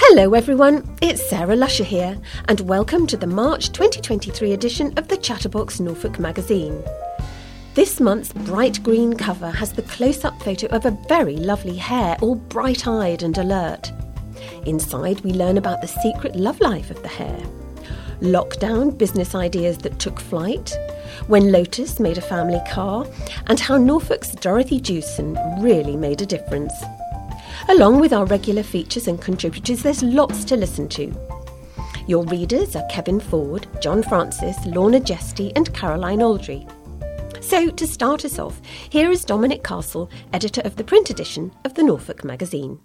Hello everyone, it's Sarah Lusher here, and welcome to the March 2023 edition of the Chatterbox Norfolk magazine. This month's bright green cover has the close-up photo of a very lovely hare, all bright-eyed and alert. Inside we learn about the secret love life of the hare, lockdown business ideas that took flight, when Lotus made a family car, and how Norfolk's Dorothy Jewson really made a difference. Along with our regular features and contributors, there's lots to listen to. Your readers are Kevin Ford, John Francis, Lorna Jesty and Caroline Aldry. So, to start us off, here is Dominic Castle, editor of the print edition of the Norfolk magazine.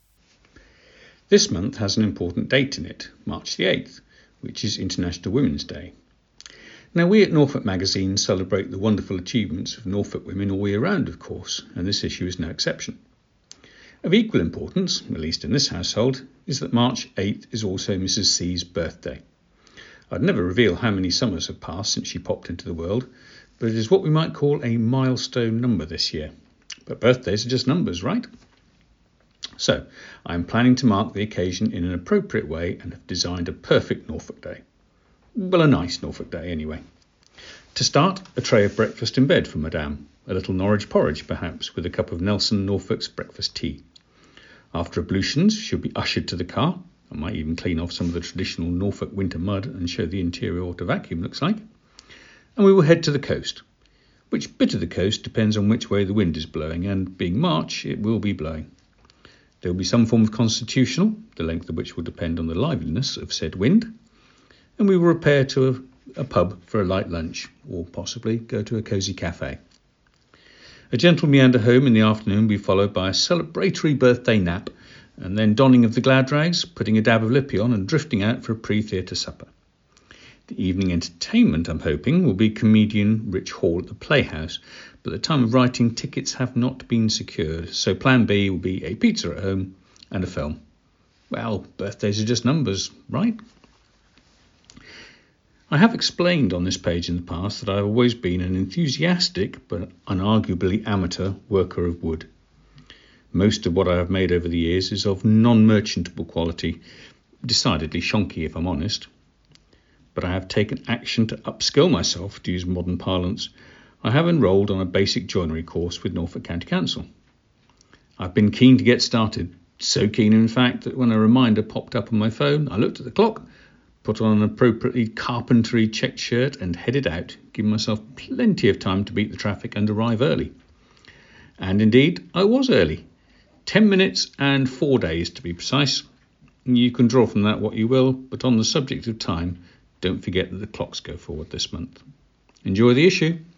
This month has an important date in it, March the 8th, which is International Women's Day. Now, we at Norfolk magazine celebrate the wonderful achievements of Norfolk women all year round, of course, and this issue is no exception. Of equal importance, at least in this household, is that March 8th is also Mrs. C's birthday. I'd never reveal how many summers have passed since she popped into the world, but it is what we might call a milestone number this year. But birthdays are just numbers, right? So, I'm planning to mark the occasion in an appropriate way and have designed a perfect Norfolk day. Well, a nice Norfolk day anyway. To start, a tray of breakfast in bed for Madame, a little Norwich porridge perhaps, with a cup of Nelson Norfolk's breakfast tea. After ablutions, she'll be ushered to the car. I might even clean off some of the traditional Norfolk winter mud and show the interior what a vacuum looks like. And we will head to the coast. Which bit of the coast depends on which way the wind is blowing, and being March, it will be blowing. There will be some form of constitutional, the length of which will depend on the liveliness of said wind. And we will repair to a pub for a light lunch, or possibly go to a cosy cafe. A gentle meander home in the afternoon will be followed by a celebratory birthday nap, and then donning of the glad rags, putting a dab of lippy on and drifting out for a pre-theatre supper. The evening entertainment, I'm hoping, will be comedian Rich Hall at the Playhouse, but at the time of writing tickets have not been secured, so plan B will be a pizza at home and a film. Well, birthdays are just numbers, right? I have explained on this page in the past that I've always been an enthusiastic but unarguably amateur worker of wood. Most of what I have made over the years is of non-merchantable quality, decidedly shonky if I'm honest. But I have taken action to upskill myself, to use modern parlance. I have enrolled on a basic joinery course with Norfolk County Council. I've been keen to get started, so keen in fact that when a reminder popped up on my phone, I looked at the clock, put on an appropriately carpentry checked shirt and headed out, giving myself plenty of time to beat the traffic and arrive early. And indeed, I was early. 10 minutes and 4 days to be precise. You can draw from that what you will, but on the subject of time, don't forget that the clocks go forward this month. Enjoy the issue.